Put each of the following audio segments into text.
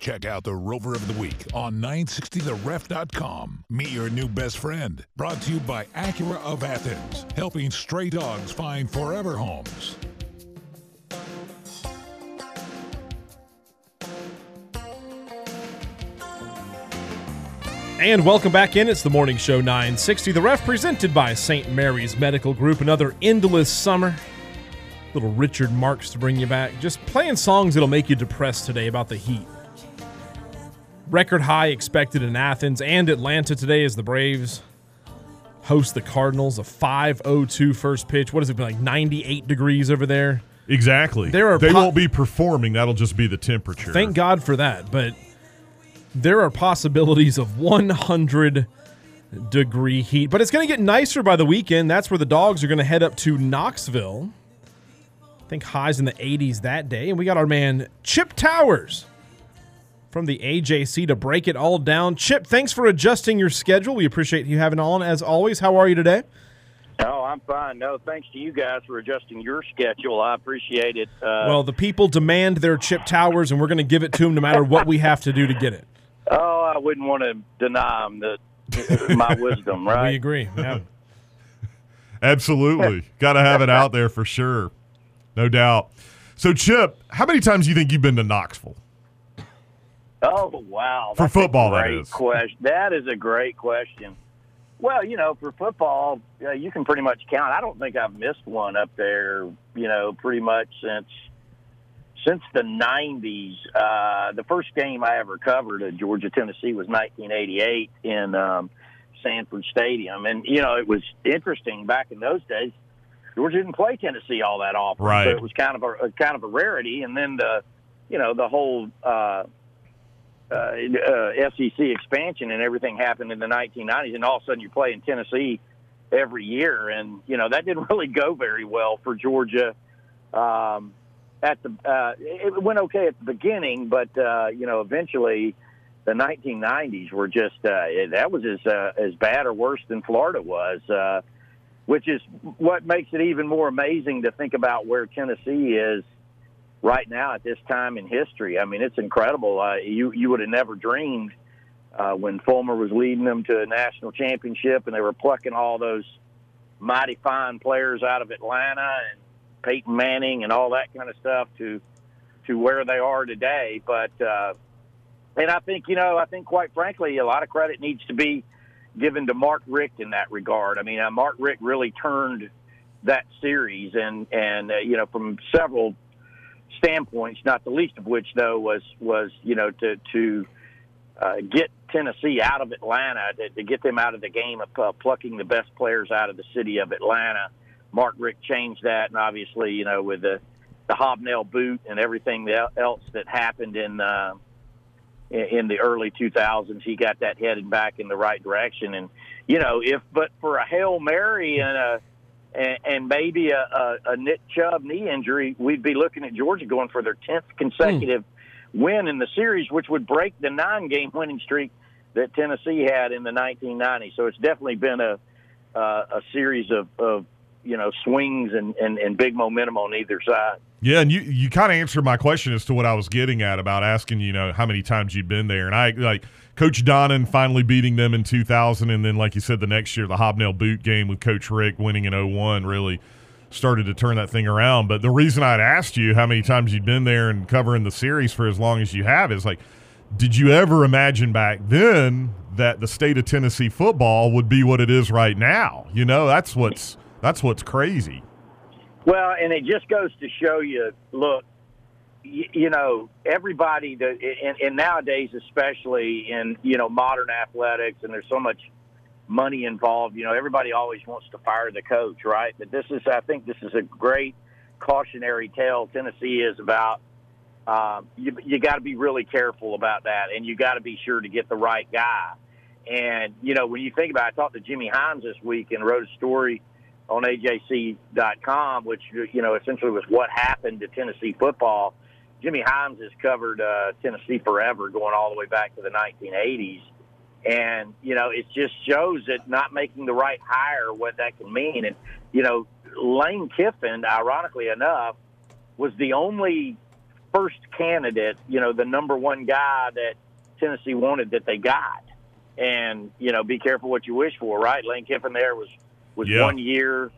Check out the Rover of the Week on 960theref.com. Meet your new best friend. Brought to you by Acura of Athens, helping stray dogs find forever homes. And welcome back in. It's the Morning Show 960. The Ref presented by St. Mary's Medical Group. Another endless summer. Little Richard Marx to bring you back. Just playing songs that'll make you depressed today about the heat. Record high expected in Athens and Atlanta today as the Braves host the Cardinals. A 5:02 first pitch. What has it been, like 98 degrees over there? Exactly. They won't be performing. That'll just be the temperature. Thank God for that. But there are possibilities of 100-degree heat. But it's going to get nicer by the weekend. That's where the Dogs are going to head up to Knoxville. I think highs in the 80s that day. And we got our man Chip Towers from the AJC to break it all down. Chip, thanks for adjusting your schedule. We appreciate you having on as always. How are you today? Oh, I'm fine. No, thanks to you guys for adjusting your schedule. I appreciate it. Well, the people demand their Chip Towers, and we're going to give it to them no matter what we have to do to get it. Oh, I wouldn't want to deny them my wisdom, right? We agree. Yeah. Absolutely. Got to have it out there for sure. No doubt. So, Chip, how many times do you think you've been to Knoxville? Oh, wow. For football, that is. That is a great question. Well, for football, you can pretty much count. I don't think I've missed one up there, pretty much since the 90s. The first game I ever covered at Georgia-Tennessee was 1988 in Sanford Stadium. And, it was interesting back in those days. Georgia didn't play Tennessee all that often, right. So it was kind of a rarity. And then the whole SEC expansion and everything happened in the 1990s, and all of a sudden you're playing Tennessee every year, and that didn't really go very well for Georgia. It went okay at the beginning, but eventually the 1990s were just that was as bad or worse than Florida was. Which is what makes it even more amazing to think about where Tennessee is right now at this time in history. I mean, it's incredible. You would have never dreamed when Fulmer was leading them to a national championship and they were plucking all those mighty fine players out of Atlanta and Peyton Manning and all that kind of stuff to where they are today. But and I think quite frankly, a lot of credit needs to be given to Mark Richt in that regard. I mean, Mark Richt really turned that series, and from several standpoints, not the least of which though was to get Tennessee out of Atlanta, to get them out of the game of plucking the best players out of the city of Atlanta. Mark Richt changed that, and obviously, with the hobnail boot and everything else that happened in the early 2000s, he got that headed back in the right direction. And but for a Hail Mary and maybe a Nick Chubb knee injury, we'd be looking at Georgia going for their 10th consecutive win in the series, which would break the 9-game winning streak that Tennessee had in the 1990s. So it's definitely been a series of swings and big momentum on either side. Yeah, and you kind of answered my question as to what I was getting at about asking, how many times you'd been there. And I like Coach Donnan finally beating them in 2000, and then, like you said, the next year, the hobnail boot game with Coach Richt winning in 2001 really started to turn that thing around. But the reason I'd asked you how many times you'd been there and covering the series for as long as you have is, like, did you ever imagine back then that the state of Tennessee football would be what it is right now? That's what's crazy. Well, and it just goes to show you, look, everybody, and nowadays especially in, modern athletics, and there's so much money involved, everybody always wants to fire the coach, right? But I think this is a great cautionary tale Tennessee is about. You got to be really careful about that, and you got to be sure to get the right guy. And, when you think about it, I talked to Jimmy Hines this week and wrote a story on AJC.com, which, essentially was what happened to Tennessee football. Jimmy Hines has covered Tennessee forever, going all the way back to the 1980s. And, it just shows that not making the right hire, what that can mean. And, Lane Kiffin, ironically enough, was the only first candidate, the number one guy that Tennessee wanted that they got. And, be careful what you wish for, right? Lane Kiffin there was 1 year.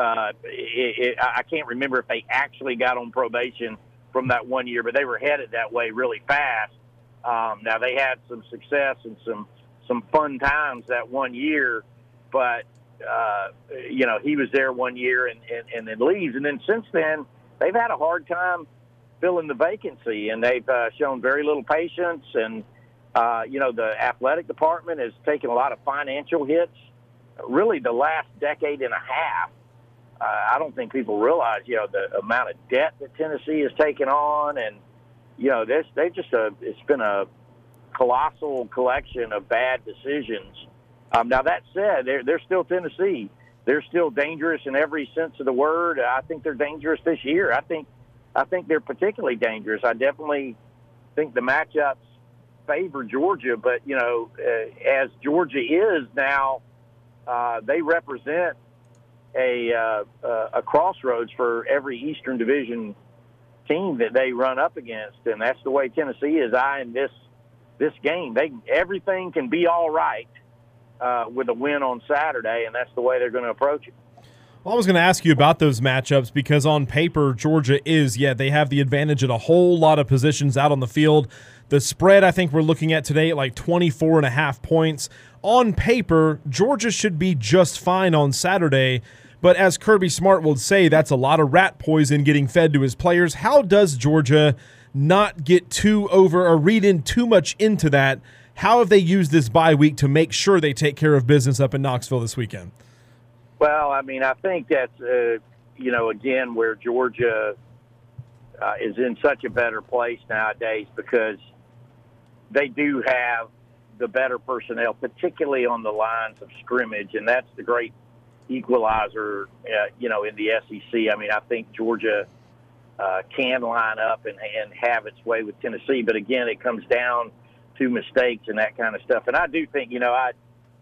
I can't remember if they actually got on probation from that 1 year, but they were headed that way really fast. Now, they had some success and some fun times that 1 year, but, he was there 1 year and then leaves. And then since then, they've had a hard time filling the vacancy, and they've shown very little patience. And, the athletic department has taken a lot of financial hits, really the last decade and a half. I don't think people realize, the amount of debt that Tennessee has taken on. And, it's been a colossal collection of bad decisions. Now, that said, they're still Tennessee. They're still dangerous in every sense of the word. I think they're dangerous this year. I think they're particularly dangerous. I definitely think the matchups favor Georgia, but, as Georgia is now, they represent a crossroads for every Eastern Division team that they run up against, and that's the way Tennessee is eyeing this game. Everything can be all right with a win on Saturday, and that's the way they're going to approach it. Well, I was going to ask you about those matchups because on paper, Georgia they have the advantage at a whole lot of positions out on the field. The spread, I think we're looking at today at like 24.5 points. On paper, Georgia should be just fine on Saturday, but as Kirby Smart would say, that's a lot of rat poison getting fed to his players. How does Georgia not get too over or read in too much into that? How have they used this bye week to make sure they take care of business up in Knoxville this weekend? Well, I think that's, again, where Georgia is in such a better place nowadays because they do have the better personnel, particularly on the lines of scrimmage, and that's the great equalizer, in the SEC. I think Georgia can line up and have its way with Tennessee, but again, it comes down to mistakes and that kind of stuff. And I do think, I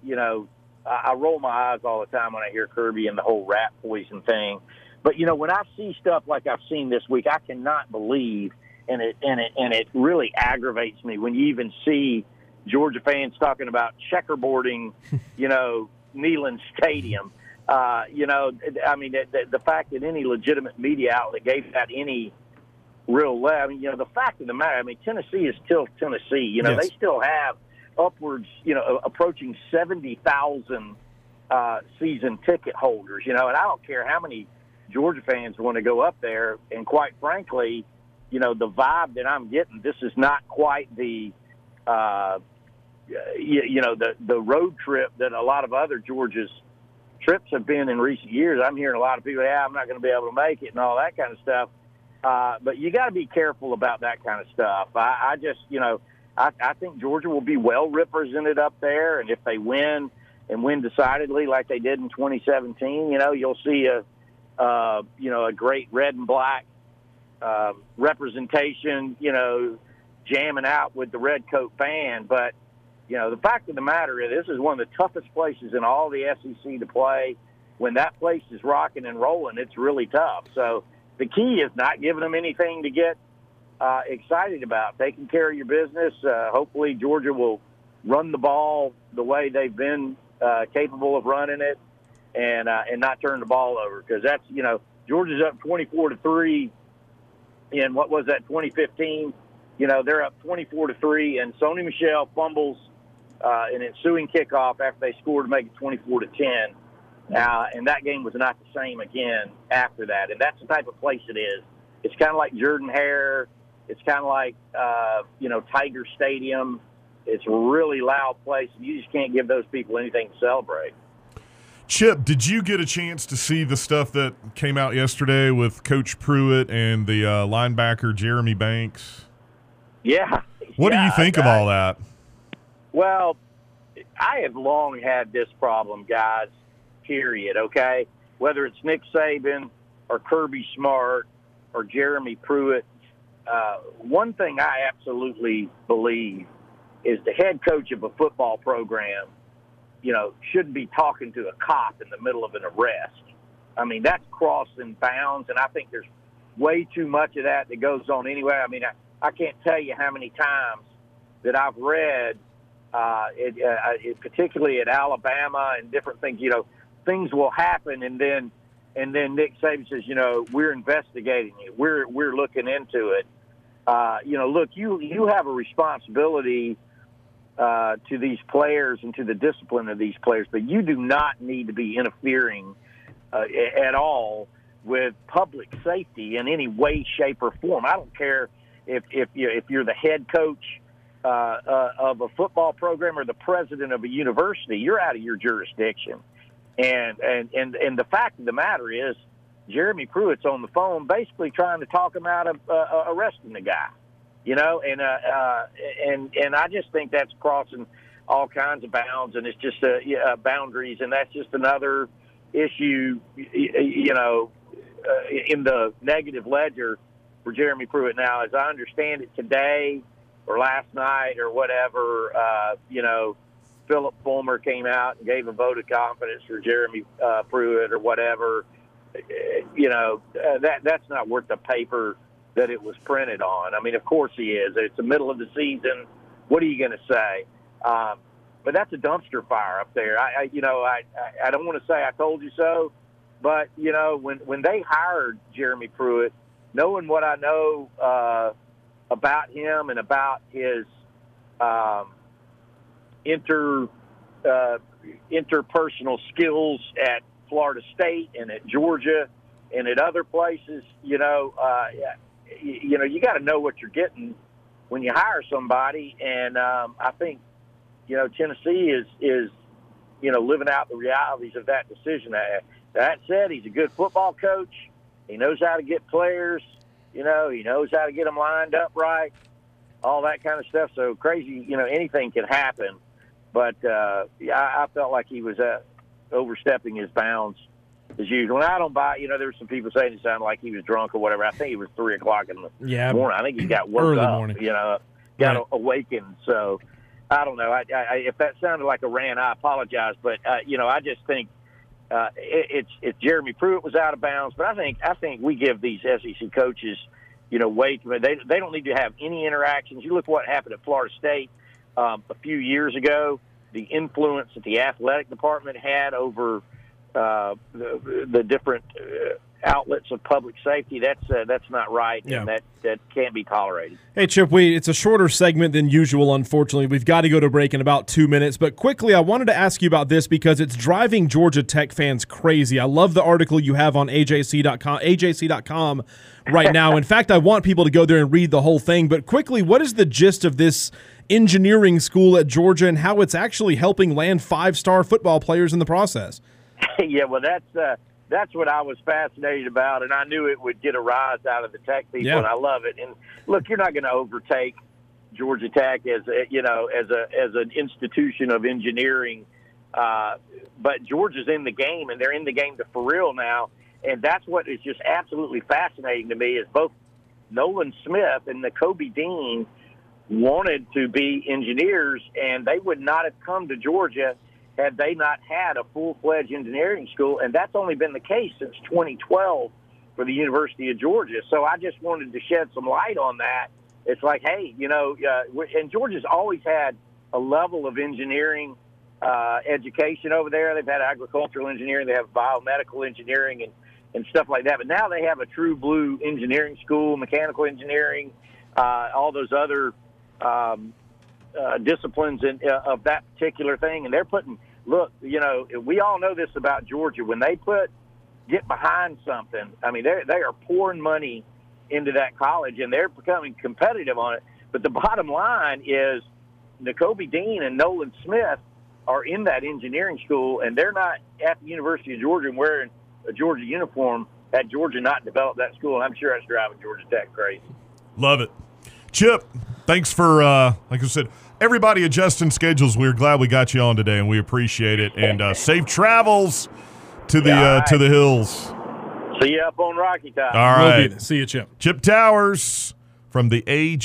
roll my eyes all the time when I hear Kirby and the whole rat poison thing. But when I see stuff like I've seen this week, I cannot believe, and it really aggravates me when you even see Georgia fans talking about checkerboarding, Neyland Stadium. The fact that any legitimate media outlet gave that any real the fact of the matter, Tennessee is still Tennessee. Yes. They still have upwards, approaching 70,000 season ticket holders, and I don't care how many Georgia fans want to go up there. And quite frankly, the vibe that I'm getting, this is not quite the road trip that a lot of other Georgia's trips have been in recent years. I'm hearing a lot of people, I'm not going to be able to make it and all that kind of stuff. But you got to be careful about that kind of stuff. I just, I think Georgia will be well represented up there, and if they win and win decidedly like they did in 2017, you'll see a great red and black representation, jamming out with the red coat band. But the fact of the matter is, this is one of the toughest places in all the SEC to play. When that place is rocking and rolling, it's really tough. So the key is not giving them anything to get excited about, taking care of your business. Hopefully Georgia will run the ball the way they've been capable of running it, and not turn the ball over, because that's, Georgia's up 24-3 in what was that, 2015. They're up 24-3, and Sony Michel fumbles an ensuing kickoff after they scored to make it 24-10. And that game was not the same again after that. And that's the type of place it is. It's kind of like Jordan-Hare. It's kind of like, Tiger Stadium. It's a really loud place, and you just can't give those people anything to celebrate. Chip, did you get a chance to see the stuff that came out yesterday with Coach Pruitt and the linebacker Jeremy Banks? Yeah. What do you think of all that? Well, I have long had this problem, guys, period, okay? Whether it's Nick Saban or Kirby Smart or Jeremy Pruitt, one thing I absolutely believe is the head coach of a football program, shouldn't be talking to a cop in the middle of an arrest. That's crossing bounds, and I think there's way too much of that goes on anyway. I mean, I can't tell you how many times that I've read, particularly at Alabama and different things, things will happen, and then Nick Saban says, we're investigating it. We're looking into it. Look, you have a responsibility to these players and to the discipline of these players, but you do not need to be interfering at all with public safety in any way, shape, or form. I don't care if you're the head coach of a football program or the president of a university. You're out of your jurisdiction. And the fact of the matter is, Jeremy Pruitt's on the phone basically trying to talk him out of arresting the guy, and I just think that's crossing all kinds of bounds, and it's just boundaries, and that's just another issue, in the negative ledger for Jeremy Pruitt. Now, as I understand it today or last night or whatever, Philip Fulmer came out and gave a vote of confidence for Jeremy Pruitt or whatever. That's not worth the paper that it was printed on. I mean, of course he is. It's the middle of the season. What are you going to say? But that's a dumpster fire up there. I don't want to say I told you so, but when they hired Jeremy Pruitt, knowing what I know about him and about his interpersonal skills at Florida State and at Georgia and at other places, you got to know what you're getting when you hire somebody. And I think, Tennessee is living out the realities of that decision. That said, he's a good football coach. He knows how to get players. He knows how to get them lined up right, all that kind of stuff. So crazy, anything can happen. But I felt like he was overstepping his bounds as usual. And I don't buy, there were some people saying it sounded like he was drunk or whatever. I think it was 3 o'clock in the morning. I think he got woke early up, morning. got awakened. So I don't know. I if that sounded like a rant, I apologize. But, I just think it's Jeremy Pruitt was out of bounds. But I think we give these SEC coaches, way too much. They don't need to have any interactions. You look what happened at Florida State a few years ago, the influence that the athletic department had over the different outlets of public safety. That's not right, and that can't be tolerated. Hey, Chip, it's a shorter segment than usual, unfortunately. We've got to go to break in about 2 minutes. But quickly, I wanted to ask you about this because it's driving Georgia Tech fans crazy. I love the article you have on AJC.com right now. In fact, I want people to go there and read the whole thing. But quickly, what is the gist of this engineering school at Georgia and how it's actually helping land 5-star football players in the process? Yeah, well, that's what I was fascinated about, and I knew it would get a rise out of the Tech people, and I love it. And look, you're not going to overtake Georgia Tech as an institution of engineering, but Georgia's in the game, and they're in the game for real now. And that's what is just absolutely fascinating to me is both Nolan Smith and Nakobe Dean wanted to be engineers, and they would not have come to Georgia had they not had a full-fledged engineering school, and that's only been the case since 2012 for the University of Georgia. So I just wanted to shed some light on that. It's like, hey, and Georgia's always had a level of engineering education over there. They've had agricultural engineering, they have biomedical engineering and stuff like that. But now they have a true blue engineering school, mechanical engineering, all those other disciplines of that particular thing. And they're putting, look, we all know this about Georgia. When they get behind something, I mean, they are pouring money into that college, and they're becoming competitive on it. But the bottom line is Nakobe Dean and Nolan Smith are in that engineering school, and they're not at the University of Georgia and wearing a Georgia uniform. Had Georgia not developed that school, and I'm sure that's driving Georgia Tech crazy. Love it. Chip, thanks for, like I said, everybody adjusting schedules. We're glad we got you on today, and we appreciate it. And safe travels to the to the hills. See you up on Rocky Top. All right. See you, Chip. Chip Towers from the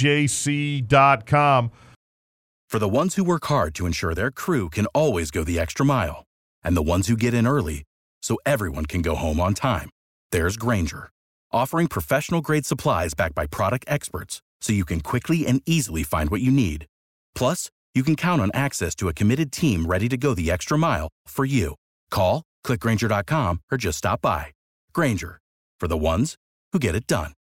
AJC.com. For the ones who work hard to ensure their crew can always go the extra mile, and the ones who get in early so everyone can go home on time, there's Grainger, offering professional-grade supplies backed by product experts so you can quickly and easily find what you need. Plus, you can count on access to a committed team ready to go the extra mile for you. Call, click Grainger.com, or just stop by. Grainger, for the ones who get it done.